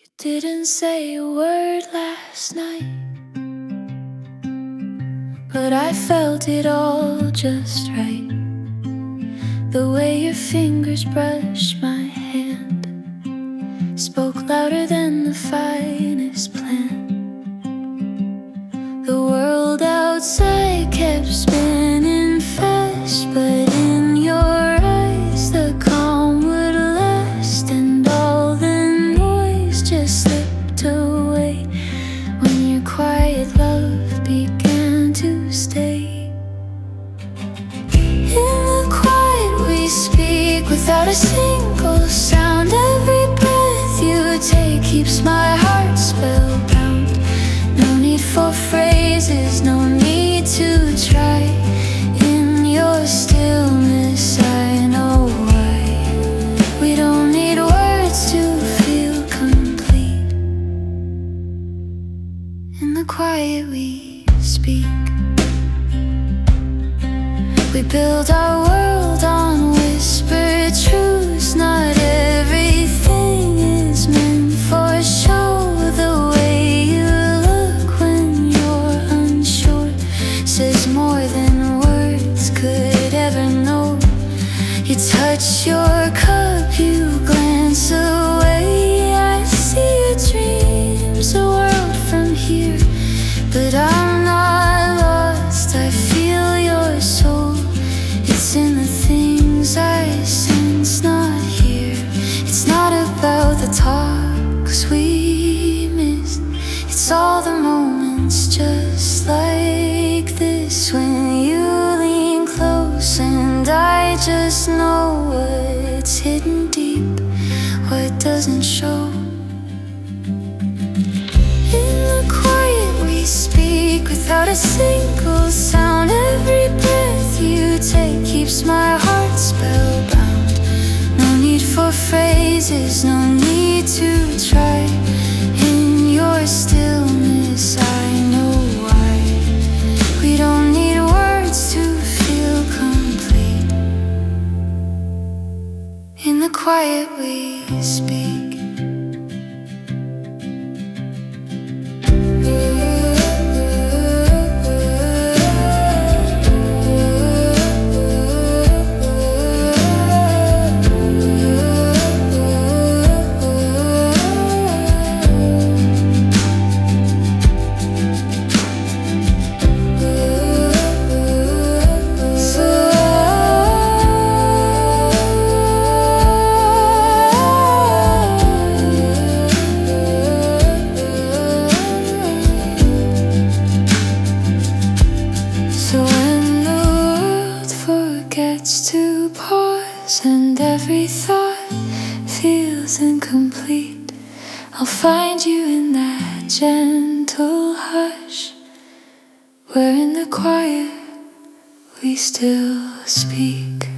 Didn't say a word last night, but I felt it all just right. The way your fingers brushed my hand spoke louder than the finest plan. The world outside kept spinning fast, but in your eyes the calm would last, and all the noise just slipped away when your quiet love began to stay. In the quiet we speak without a single sound. Every breath you take keeps my heart spellbound. No need for phrases, no need to try. In your stillness I know why. We don't need words to feel complete. In the quiet we speak. We build our world on whispered truths. Not everything is meant for show. The way you look when you're unsure says more than words could ever know. You touch your cup, you glance away. I see your dreams, a world from here, but I'm not lost. I feel your soul. It's in the things I sense, not here. It's not about the talks we missed. It's all the moments just like this, when you lean close and I just know what's hidden deep, what doesn't show. In the quiet we speak without a single sound. Every breath you take keeps my heart spellbound. No need for phrases, no need to try. In your stillness I know why. We don't need words to feel complete. In the quiet we speak. To pause and every thought feels incomplete, I'll find you in that gentle hush, where in the quiet we still speak.